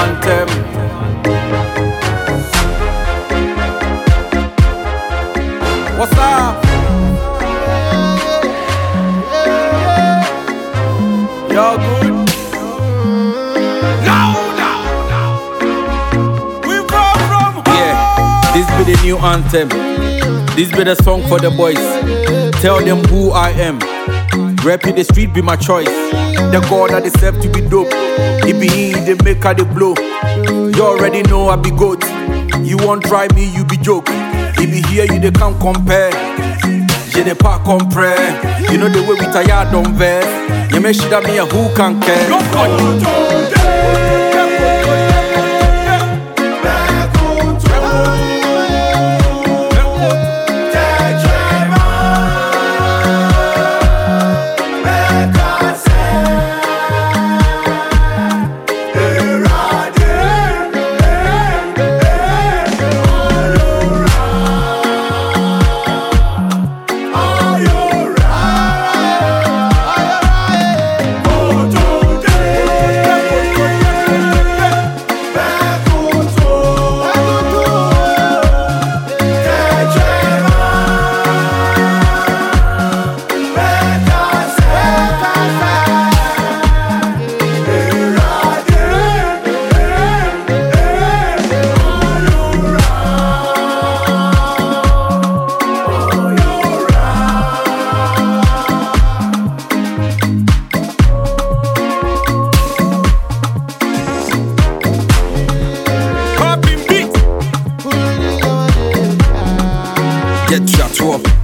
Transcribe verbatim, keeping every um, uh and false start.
anthem. What's up? You're good. Now, now, now. We brought from home. Yeah, this be the new anthem. This be the song for the boys. Tell them who I am. Rapping the street be my choice. The God that deserve to be dope. It be he, the maker, the blow. You already know I be goat. You won't try me, you be joke. It be here, you they can't compare. Je n'ai pas compris. You know the way we tired don't vex. You make sure that me a who can care. Get shot up.